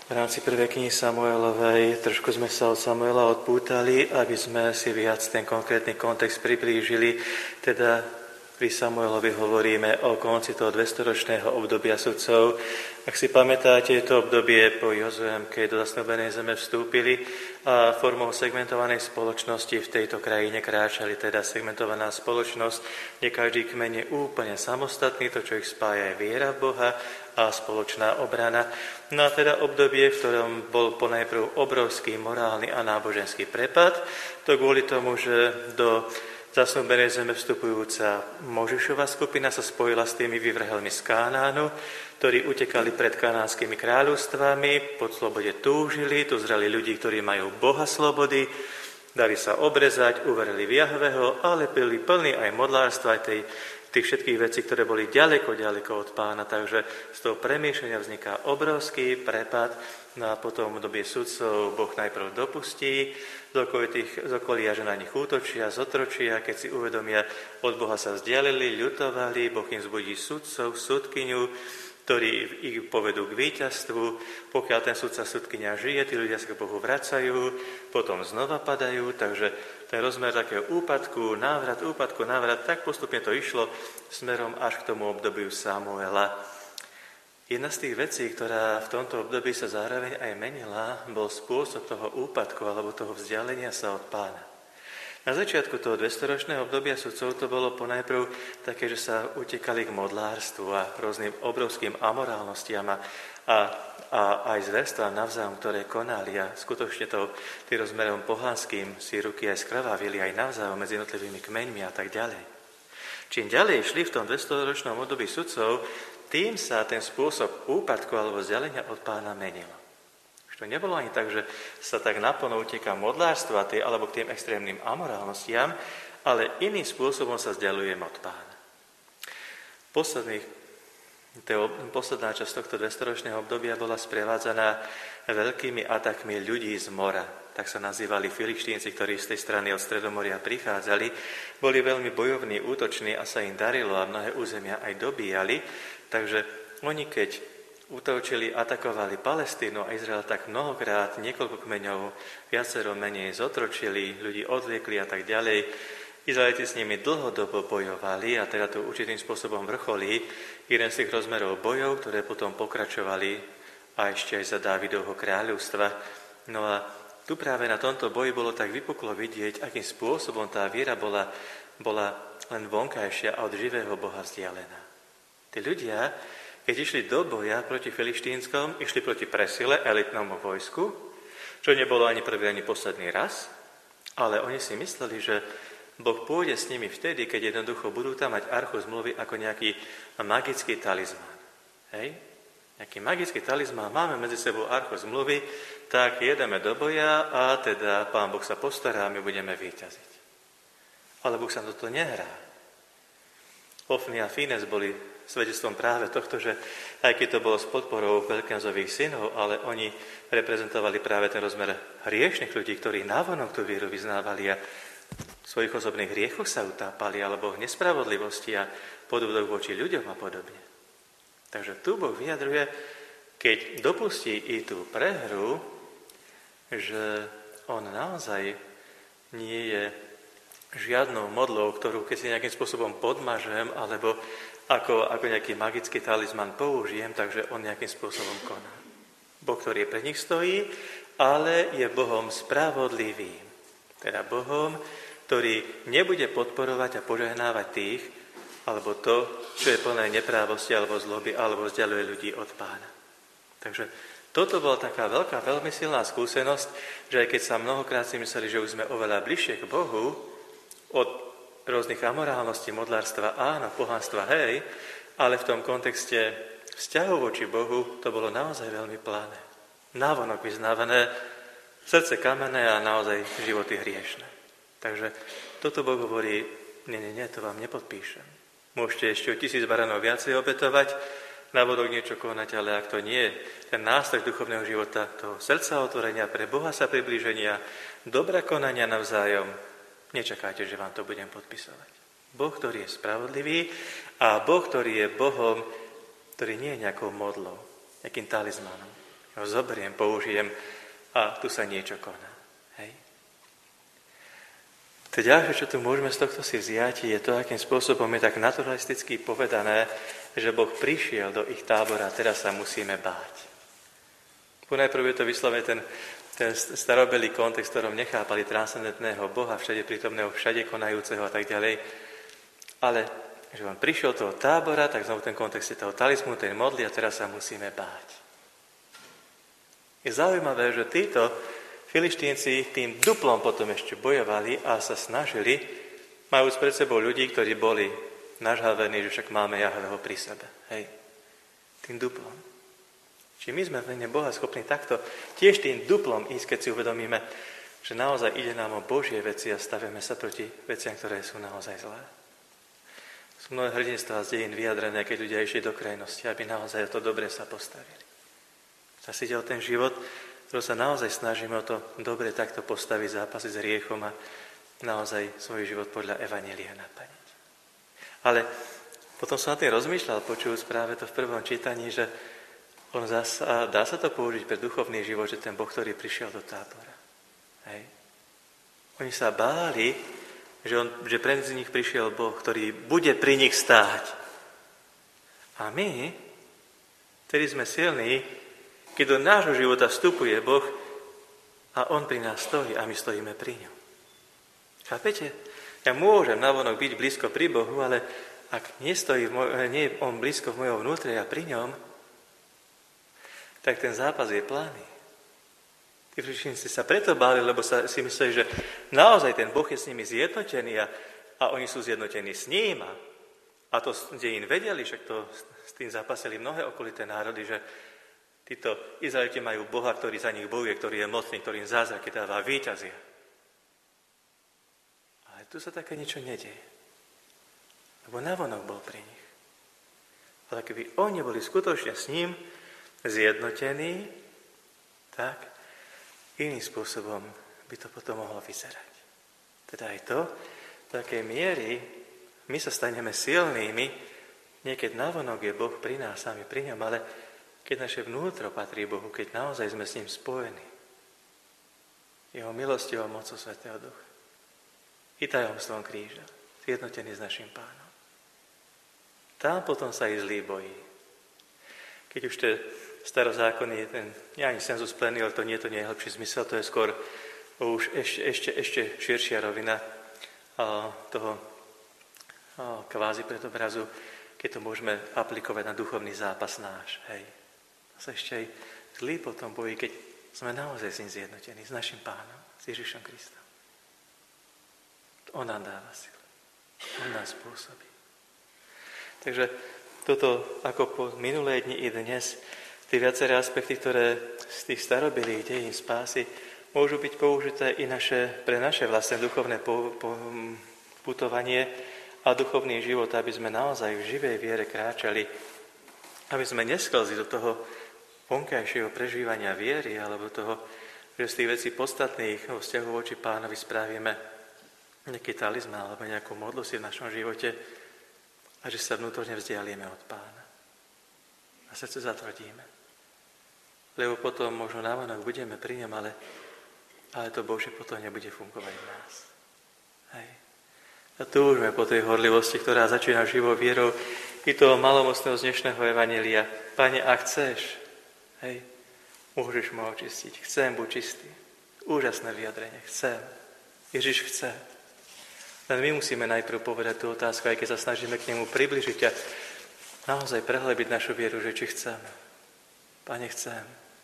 V rámci prvej knihy Samuelovej trošku sme sa od Samuela odpútali, aby sme si viac ten konkrétny kontext priblížili. Teda pri Samuelovi hovoríme o konci toho 200-ročného obdobia sudcov. Ak si pamätáte, to obdobie po Jozuem, keď do zasľúbenej zeme vstúpili a formou segmentovanej spoločnosti v tejto krajine kráčali, teda segmentovaná spoločnosť, kde každý kmeň je úplne samostatný, to, čo ich spája, je viera v Boha a spoločná obrana. No a teda obdobie, v ktorom bol ponajprv obrovský morálny a náboženský prepad, to kvôli tomu, že do zasnúbenej zeme vstupujúca Možišova skupina sa spojila s tými vyvrhelmi z Kánánu, ktorí utekali pred kanánskymi kráľovstvami, po slobode túžili, tu zreli ľudí, ktorí majú Boha slobody, dali sa obrezať, uverili v Jahveho, ale byli plní aj modlárstva, aj tých všetkých vecí, ktoré boli ďaleko od Pána. Takže z toho premýšľania vzniká obrovský prepad. No a potom v dobie sudcov Boh najprv dopustí z okolia, že na nich útočia, zotročia, keď si uvedomia, od Boha sa vzdialili, ľutovali, Boh im zbudí sudcov, sudkyňu, ktorí ich povedú k víťazstvu. Pokiaľ ten sudca, sudkyňa žije, tí ľudia sa k Bohu vracajú, potom znova padajú, takže ten rozmer takého úpadku, návrat, tak postupne to išlo smerom až k tomu obdobiu Samuela. Jedna z tých vecí, ktorá v tomto období sa zároveň aj menila, bol spôsob toho úpadku alebo toho vzdialenia sa od Pána. Na začiatku toho 200-ročného obdobia sudcov to bolo ponajprv také, že sa utekali k modlárstvu a rôznym obrovským amorálnostiam a aj zverstvám navzájom, ktoré konali a skutočne to tým rozmerom pohanským si ruky aj skrvávili aj navzájom medzi jednotlivými kmeňmi a tak ďalej. Čím ďalej šli v tom 200-ročnom období sudcov, tým sa ten spôsob úpadku alebo vzdialenia od Pána menil. Už to nebolo ani tak, že sa tak naplno uteká modlárstva alebo k tým extrémnym amorálnostiam, ale iným spôsobom sa vzdialujem od Pána. Posledná časť tohto 200-ročného obdobia bola sprevádzaná veľkými atakmi ľudí z mora. Tak sa nazývali Filištínci, ktorí z tej strany od Stredomoria prichádzali. Boli veľmi bojovní, útoční a sa im darilo a mnohé územia aj dobíjali. Takže oni, keď útočili, atakovali Palestínu a Izrael, tak mnohokrát, niekoľko kmeňov, viacero menej zotročili, ľudí odvliekli a tak ďalej. Izraeliti s nimi dlhodobo bojovali a teda to určitým spôsobom vrcholí jeden z tých rozmerov bojov, ktoré potom pokračovali a ešte aj za Dávidovho kráľovstva. No a tu práve na tomto boji bolo tak vypuklo vidieť, akým spôsobom tá viera bola len vonkajšia a od živého Boha vzdialená. Tí ľudia, keď išli do boja proti Filištínskom, išli proti presile, elitnému vojsku, čo nebolo ani prvý, ani posledný raz, ale oni si mysleli, že Boh pôjde s nimi vtedy, keď jednoducho budú tam mať archu zmluvy ako nejaký magický talizmán. Hej? Nejaký magický talizmán, máme medzi sebou archu zmluvy, tak jedeme do boja a teda Pán Boh sa postará a my budeme víťaziť. Ale Boh sa toto nehrá. Hofni a Fínes boli svedectvom práve tohto, že aj keď to bolo s podporou veľkňazových synov, ale oni reprezentovali práve ten rozmer hriešnych ľudí, ktorí návonok tú vieru vyznávali a v svojich osobných hriechoch sa utápali, alebo v nespravodlivosti a podvodoch voči ľuďom a podobne. Takže tu Boh vyjadruje, keď dopustí i tú prehru, že on naozaj nie je žiadnou modlou, ktorú keď si nejakým spôsobom podmažem, alebo ako nejaký magický talizman použijem, takže on nejakým spôsobom koná. Boh, ktorý pre nich stojí, ale je Bohom spravodlivým. Teda Bohom, ktorý nebude podporovať a požehnávať tých, alebo to, čo je plné neprávosti alebo zloby, alebo vzdialuje ľudí od Pána. Takže toto bola taká veľká, veľmi silná skúsenosť, že aj keď sa mnohokrát si mysleli, že už sme oveľa bližšie k Bohu, od rôznych amorálností, modlárstva, áno, pohanstva, hej, ale v tom kontexte vzťahov voči Bohu to bolo naozaj veľmi pláne. Návonok vyznávané, srdce kamenné a naozaj životy hriešne. Takže toto Boh hovorí, nie, to vám nepodpíšem. Môžete ešte o 1000 baranov viacej obetovať, návodok niečo konať, ale ak to nie je ten nástroj duchovného života, toho srdca otvorenia, pre Boha sa priblíženia, dobra konania navzájom, nečakajte, že vám to budem podpisovať. Boh, ktorý je spravodlivý a Boh, ktorý je Bohom, ktorý nie je nejakou modlou, nejakým talizmanom. ho zoberiem, použijem a tu sa niečo koná. Hej. To ďalšie, čo tu môžeme z tohto si vziať, je to, akým spôsobom je tak naturalisticky povedané, že Boh prišiel do ich tábora a teraz sa musíme báť. Ponajprv je to vyslovene ten starobelý kontext, v ktorom nechápali transcendentného Boha, všade prítomného, všade konajúceho a tak ďalej. Ale že on prišiel do toho tábora, tak znovu ten kontext je toho talizmu, ten modlí a teraz sa musíme báť. Je zaujímavé, že títo Filištínci tým duplom potom ešte bojovali a sa snažili, majúc pred sebou ľudí, ktorí boli nažhavení, že však máme Jahveho pri sebe. Hej. Tým duplom. Či my sme v mene Boha schopní takto tiež tým duplom ísť, keď si uvedomíme, že naozaj ide nám o Božie veci a stavíme sa proti veciam, ktoré sú naozaj zlé. Sú mnohé hrdinstvá z dejín vyjadrené, keď ľudia išli do krajnosti, aby naozaj o to dobre sa postavili. Zas ide o ten život, ktorý sa naozaj snažíme o to dobre takto postaviť, zápasiť s hriechom a naozaj svoj život podľa evanjelia naplniť. Ale potom som na tým rozmýšľal, počujúc práve to v prvom čítaní, že dá sa to použiť pre duchovný život, že ten Boh, ktorý prišiel do tábora. Hej. Oni sa báli, že pre nich prišiel Boh, ktorý bude pri nich stáť. A my, ktorí sme silní, keď do nášho života vstupuje Boh a On pri nás stojí a my stojíme pri ňom. Chápete? Ja môžem navonok byť blízko pri Bohu, ale ak nie je On blízko v mojom vnútri a pri ňom, tak ten zápas je plány. Tí Filištínci sa preto báli, lebo si mysleli, že naozaj ten Boh je s nimi zjednotený a oni sú zjednotení s ním. A to dejín vedeli, však to s tým zápasili mnohé okolité národy, že títo Izraeliti majú Boha, ktorý za nich bojuje, ktorý je mocný, ktorý im zázraky dáva, víťazia. Ale tu sa také niečo nedeje. Lebo navonok bol pri nich. Ale keby oni boli skutočne s ním zjednotení, tak iným spôsobom by to potom mohlo vyzerať. Teda aj to, v takej miery my sa staneme silnými, niekedy navonok je Boh pri nás, sami pri ňom, ale keď naše vnútro patrí Bohu, keď naozaj sme s ním spojení, jeho milosťou a mocou Svätého Ducha i tajomstvom kríža, zjednotený s našim Pánom. Tam potom sa i zlý bojí. Keď už ten starozákonný, ani sensus plenior, to nie je hĺbší zmysel, to je skôr už ešte širšia rovina toho kvázi predobrazu, keď to môžeme aplikovať na duchovný zápas náš. Hej. A sa ešte aj zlý potom bojí, keď sme naozaj s ním zjednotení, s našim Pánom, s Ježišom Kristom. On nám dáva silu. On nás spôsobí. Takže toto, ako po minulé dni i dnes, tie viaceré aspekty, ktoré z tých starobylých dejín spásy môžu byť použité i pre naše vlastné duchovné putovanie a duchovný život, aby sme naozaj v živej viere kráčali, aby sme nesklzli do toho vonkajšieho prežívania viery alebo toho, že z tých vecí podstatných vo vzťahu voči Pánovi spravíme nejaký talizmán alebo nejakú modlu si v našom živote a že sa vnútorne vzdialíme od Pána. A srdce zatvrdíme. Lebo potom možno navonok budeme pri ňom, ale to Božie potom nebude fungovať v nás. Hej. A túžme po tej horlivosti, ktorá začína živou vierou i toho malomocného z dnešného evanjelia. Pane, ak chceš, hej, môžeš ma očistiť. Chcem buď čistý. Úžasné vyjadrenie. Chcem. Ježiš chce. Len my musíme najprv povedať tú otázku, aj keď sa snažíme k nemu približiť a naozaj prehlebiť našu vieru, že či chceme. Pane, chcem.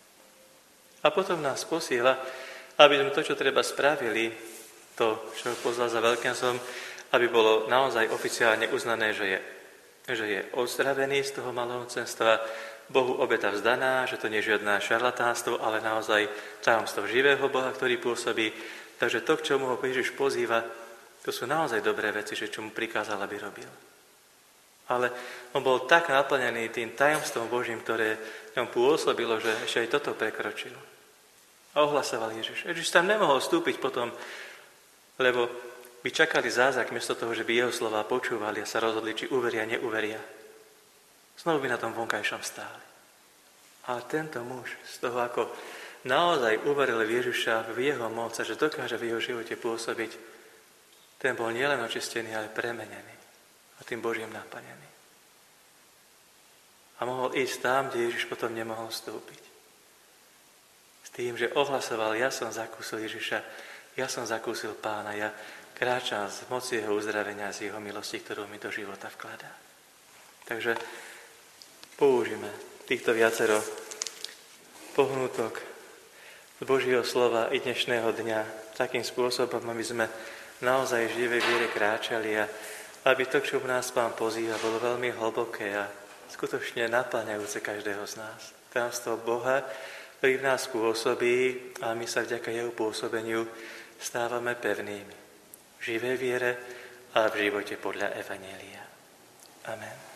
A potom nás posiela, aby sme to, čo treba spravili, to, čo poslal za veľkňazom, aby bolo naozaj oficiálne uznané, že je ozdravený z toho malorodenstva, Bohu obeta vzdaná, že to nie je žiadne šarlatánstvo, ale naozaj tajomstvo živého Boha, ktorý pôsobí. Takže to, k čomu ho Ježiš pozýva, to sú naozaj dobré veci, že čo mu prikázal, aby robil. Ale on bol tak naplnený tým tajomstvom Božím, ktoré ňom pôsobilo, že ešte aj toto prekročil. A ohlasoval Ježiš. Ježiš tam nemohol vstúpiť potom, lebo by čakali zázrak, miesto toho, že by jeho slová počúvali a sa rozhodli, či uveria, neuveria. Znovu by na tom vonkajšom stáli. A tento muž z toho, ako naozaj uveril v Ježiša, v jeho moc, že dokáže v jeho živote pôsobiť, ten bol nielen očistený, ale premenený a tým Božím naplnený. A mohol ísť tam, kde Ježiš potom nemohol vstúpiť. S tým, že ohlasoval, ja som zakúsil Ježiša, ja som zakúsil Pána, ja kráčam z moci jeho uzdravenia, z jeho milosti, ktorú mi do života vkladá. Takže použíme týchto viacero pohnutok z Božieho slova i dnešného dňa takým spôsobom, aby sme naozaj v živej viere kráčali a aby to, čo v nás Pán pozýva, bolo veľmi hlboké a skutočne naplňajúce každého z nás. Tajomstvo Boha, ktorý v nás pôsobí a my sa vďaka jeho pôsobeniu stávame pevnými v živej viere a v živote podľa Evanjelia. Amen.